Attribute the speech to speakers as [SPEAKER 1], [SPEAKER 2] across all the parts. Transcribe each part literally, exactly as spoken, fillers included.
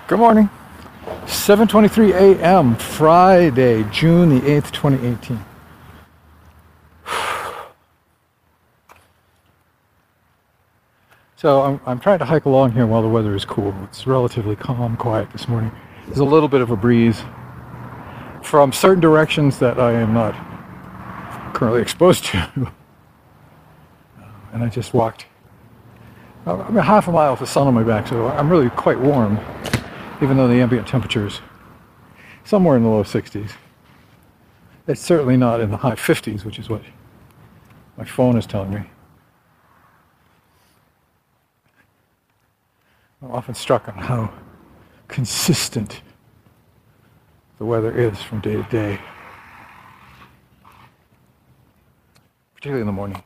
[SPEAKER 1] Good morning. seven twenty-three a m Friday, June the eighth, twenty eighteen. So I'm, I'm trying to hike along here while the weather is cool. It's relatively calm, quiet this morning. There's a little bit of a breeze from certain directions that I am not currently exposed to. And I just walked I'm half a mile with the sun on my back, so I'm really quite warm, even though the ambient temperature is somewhere in the low sixties. It's certainly not in the high fifties, which is what my phone is telling me. I'm often struck on how consistent the weather is from day to day, particularly in the morning.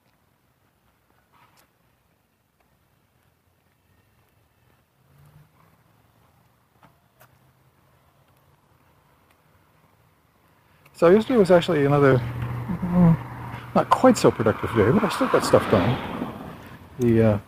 [SPEAKER 1] So yesterday was actually another, mm, not quite so productive day, but I still got stuff done. The uh,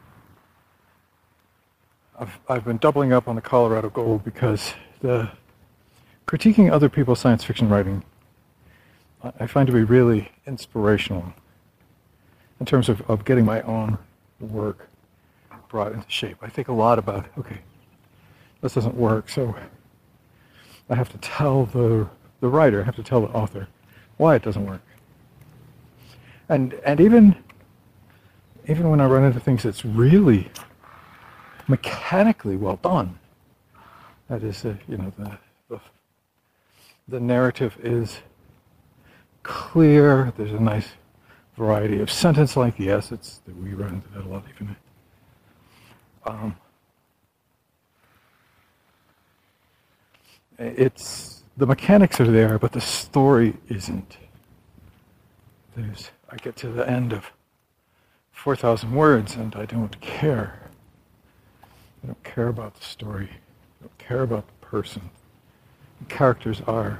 [SPEAKER 1] I've I've been doubling up on the Colorado Gold because the critiquing other people's science fiction writing I find to be really inspirational in terms of, of getting my own work brought into shape. I think a lot about, okay, this doesn't work, so I have to tell the the writer, I have to tell the author why it doesn't work. And and even even when I run into things that's really mechanically well done, that is, uh, you know, the, the the narrative is clear. There's a nice variety of sentence length. Yes, it's we run into that a lot, even. Um, it's the mechanics are there, but the story isn't. There's, I get to the end of four thousand words and I don't care. I don't care about the story. I don't care about the person. The characters are.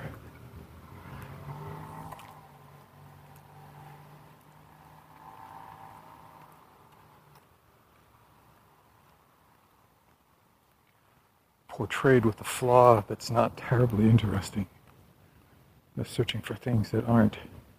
[SPEAKER 1] Portrayed with a flaw that's not terribly interesting. They're searching for things that aren't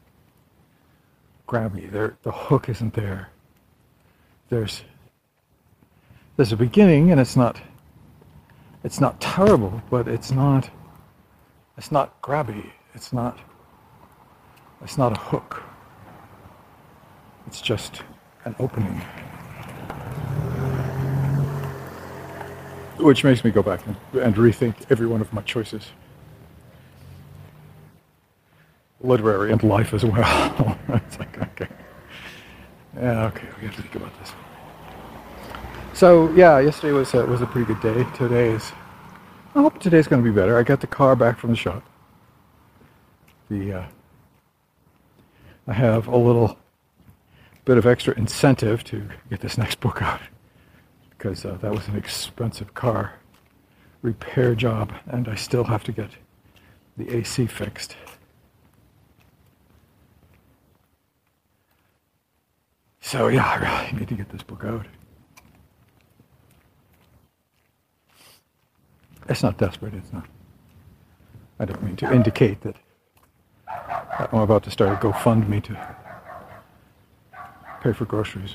[SPEAKER 1] grabby. They're, the hook isn't there. There's there's a beginning, and it's not it's not terrible, but it's not it's not grabby. It's not it's not a hook. It's just an opening. Which makes me go back and, and rethink every one of my choices. Literary and life as well. It's like, okay. Yeah, okay, we have to think about this. So, yeah, yesterday was, uh, was a pretty good day. Today is, I hope today's going to be better. I got the car back from the shop. The, uh, I have a little bit of extra incentive to get this next book out, because uh, that was an expensive car repair job, and I still have to get the A C fixed. So yeah, I really need to get this book out. It's not desperate, it's not. I don't mean to indicate that I'm about to start a GoFundMe to pay for groceries.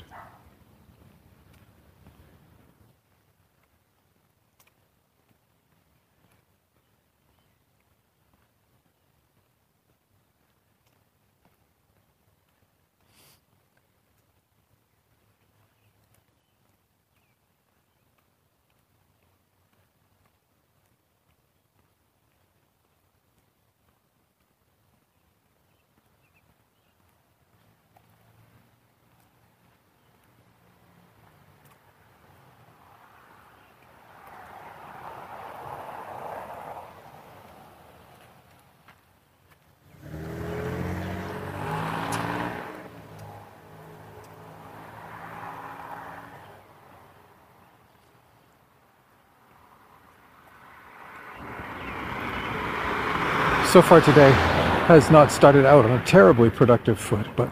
[SPEAKER 1] So far today has not started out on a terribly productive foot, but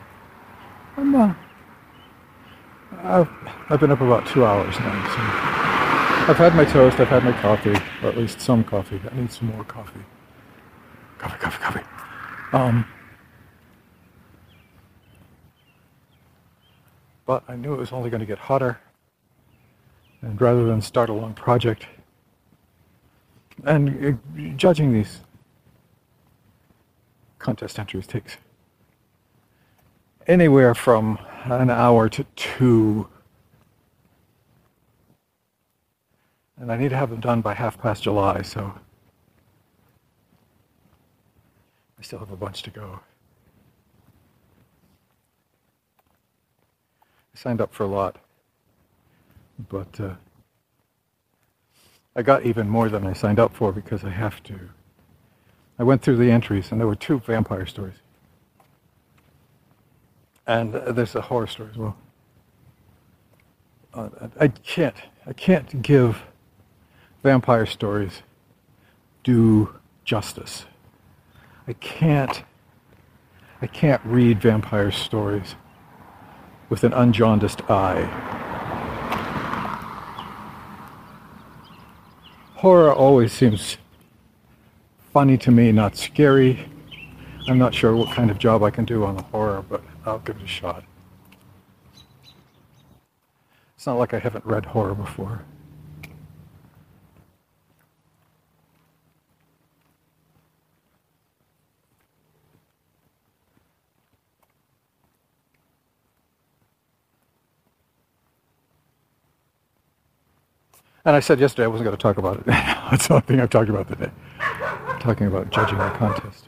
[SPEAKER 1] I'm, uh, I've, I've been up about two hours now. So I've had my toast, I've had my coffee, or at least some coffee. I need some more coffee. Coffee, coffee, coffee. Um, but I knew it was only going to get hotter. And rather than start a long project, and uh, judging these contest entries takes anywhere from an hour to two. And I need to have them done by half past July, so I still have a bunch to go. I signed up for a lot, but uh, I got even more than I signed up for because I have to. I went through the entries, and there were two vampire stories. And uh, there's a horror story as well. Uh, I can't, I can't give vampire stories due justice. I can't, I can't read vampire stories with an unjaundiced eye. Horror always seems funny to me, not scary. I'm not sure what kind of job I can do on the horror, but I'll give it a shot. It's not like I haven't read horror before. And I said yesterday I wasn't going to talk about it. That's the only thing I've talked about today. I'm talking about judging the contest.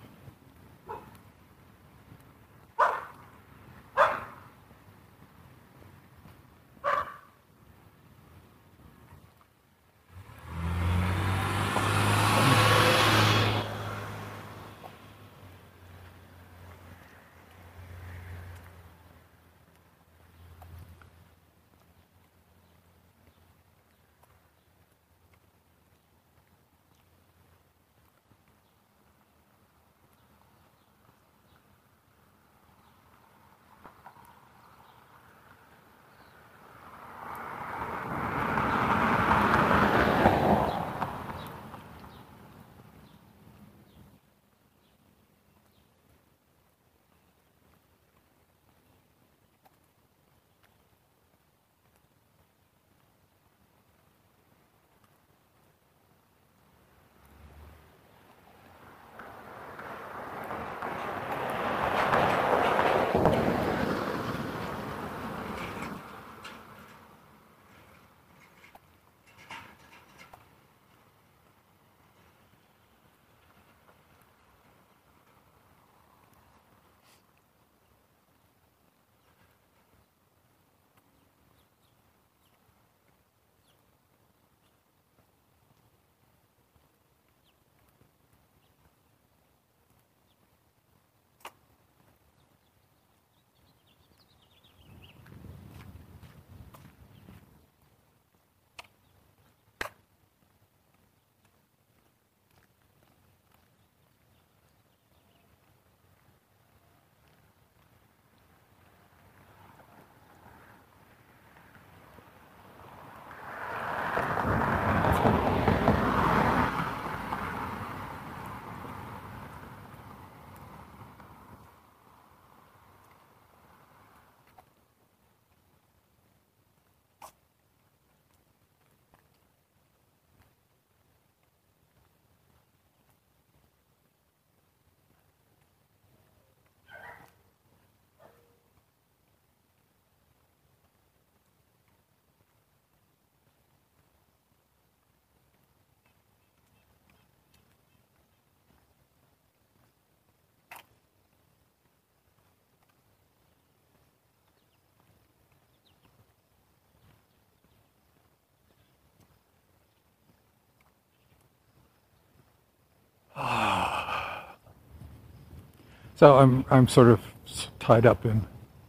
[SPEAKER 1] So I'm I'm sort of tied up in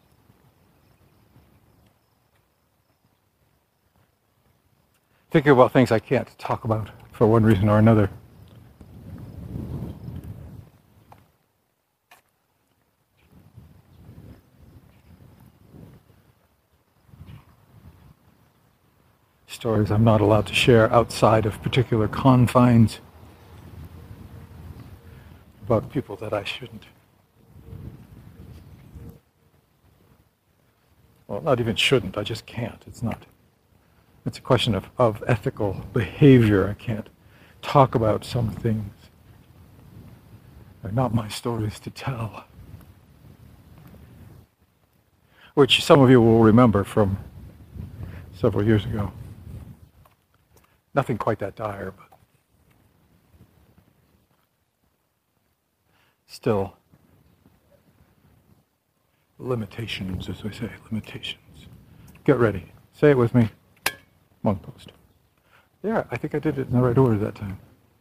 [SPEAKER 1] thinking about things I can't talk about for one reason or another. stories I'm not allowed to share outside of particular confines about people that I shouldn't. Well, not even shouldn't, I just can't. It's not. It's a question of, of ethical behavior. I can't talk about some things. They're not my stories to tell. Which some of you will remember from several years ago. Nothing quite that dire, but still limitations, as we say, limitations. Get ready. Say it with me. Monk post. Yeah, I think I did it in the right order that time.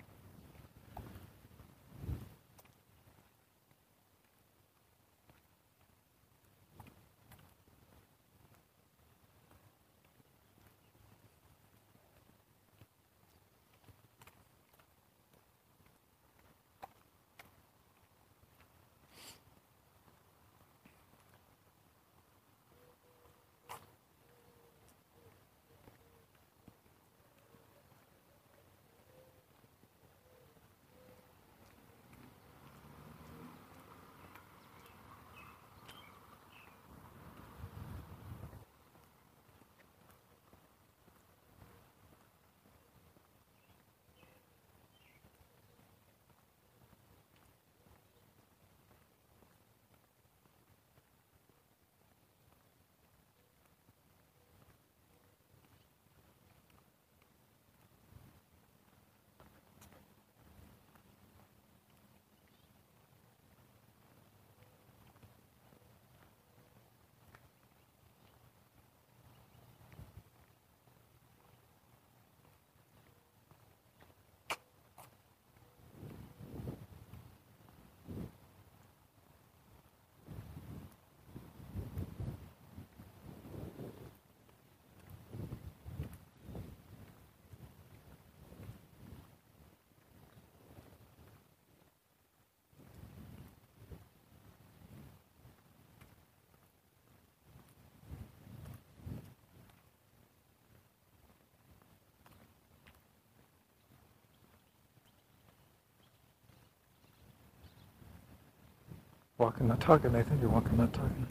[SPEAKER 1] Walking, not talking, Nathan. You're walking, not talking.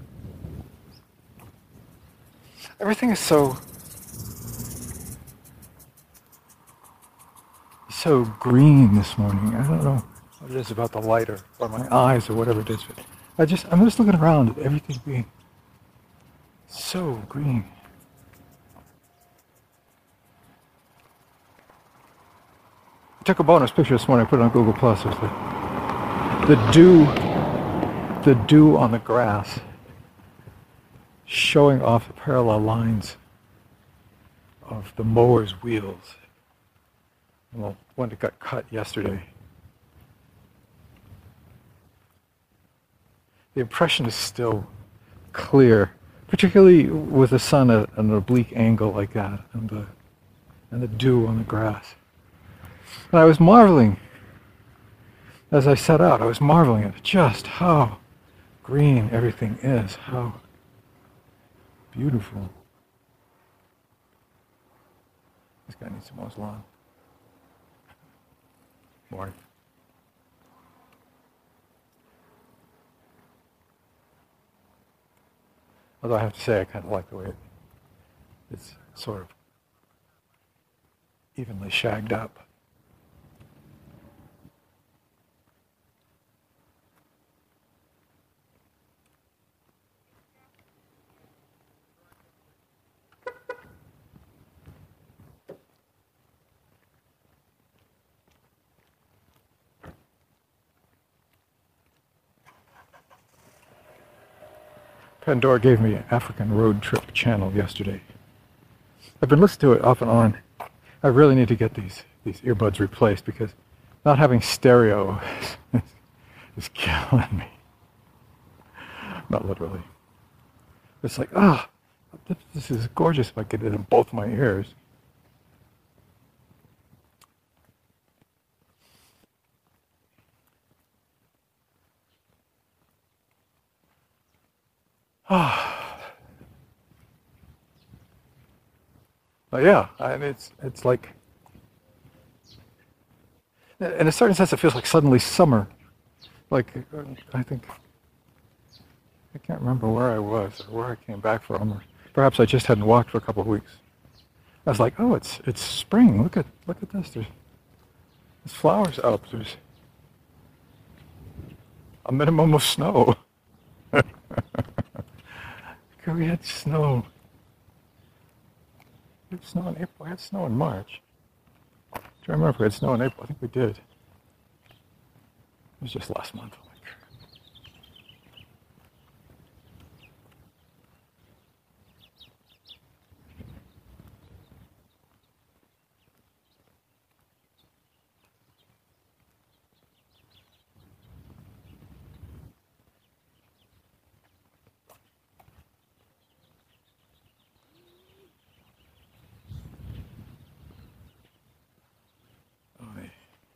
[SPEAKER 1] Everything is so, so green this morning. I don't know what it is about the light or, or my eyes or whatever it is, but I just, I'm just looking around at everything being so green. I took a bonus picture this morning. I put it on Google Plus of the, the dew, the dew on the grass, showing off the parallel lines of the mower's wheels. Well, one that got cut yesterday. The impression is still clear, particularly with the sun at an oblique angle like that, and the and the dew on the grass. And I was marveling, as I set out, I was marveling at just how green everything is, how beautiful. This guy needs to mow his lawn. Morning. Although I have to say, I kind of like the way it, it's sort of evenly shagged up. Pandora gave me an African road trip channel yesterday. I've been listening to it off and on. I really need to get these, these earbuds replaced because not having stereo is, is killing me. Not literally. It's like, ah, oh, this is gorgeous if I get it in both my ears. Ah. Uh, yeah, and it's it's like, in a certain sense, it feels like suddenly summer. Like uh, I think I can't remember where I was or where I came back from, or perhaps I just hadn't walked for a couple of weeks. I was like, oh, it's it's spring. Look at look at this. There's, there's flowers up. There's a minimum of snow. We had snow. We had snow in April. We had snow in March. Do you remember if we had snow in April? I think we did. It was just last month. Oh, yeah.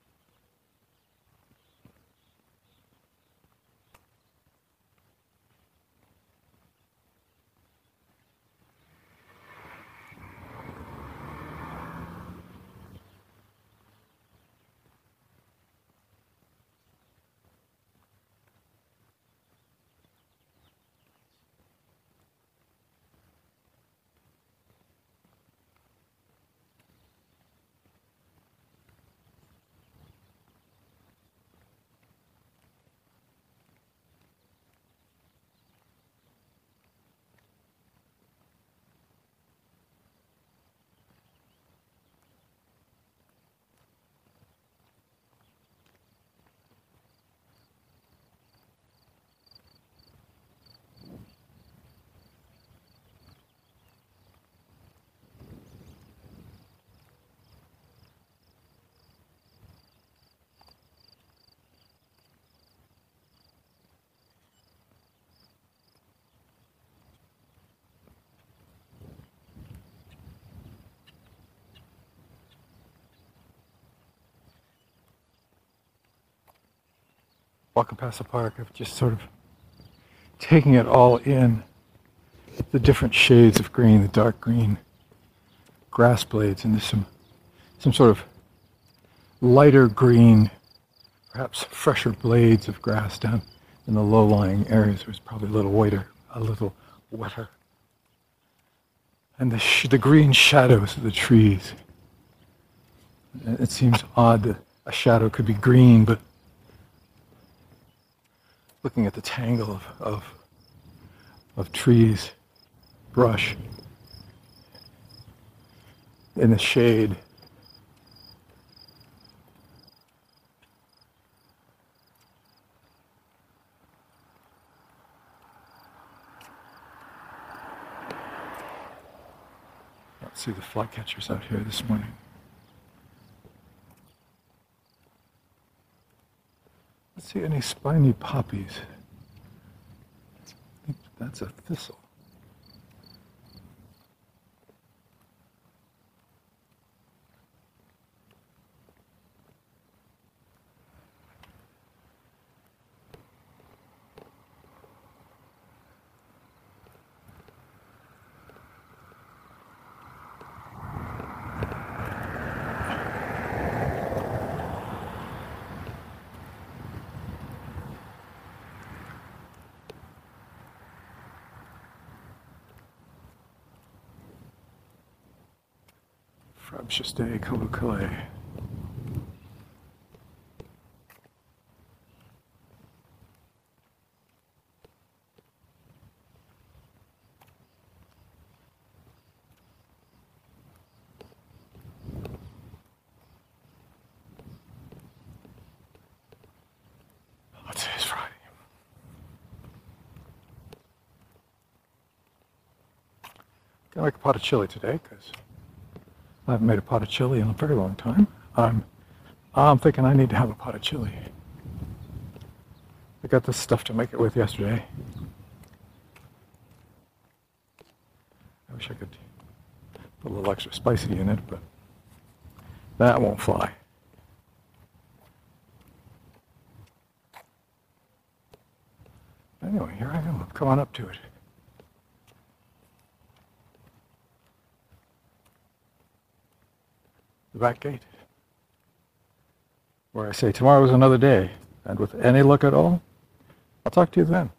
[SPEAKER 1] Walking past the park, I've just sort of taking it all in. The different shades of green, the dark green grass blades, and there's some some sort of lighter green, perhaps fresher blades of grass down in the low-lying areas. It was probably a little whiter, a little wetter. And the, sh- the green shadows of the trees. It seems odd that a shadow could be green, but looking at the tangle of, of, of trees, brush, in the shade, let's see the flycatchers out here this morning. Let's see any spiny poppies. I think that's a thistle. Frabshaste Kolukale. Oh, today's Friday. Gonna make a pot of chili today because I haven't made a pot of chili in a very long time. I'm, I'm thinking I need to have a pot of chili. I got this stuff to make it with yesterday. I wish I could put a little extra spicy in it, but that won't fly. Anyway, here I am. Come on up to it. the back gate, where I say tomorrow is another day, and with any luck at all, I'll talk to you then.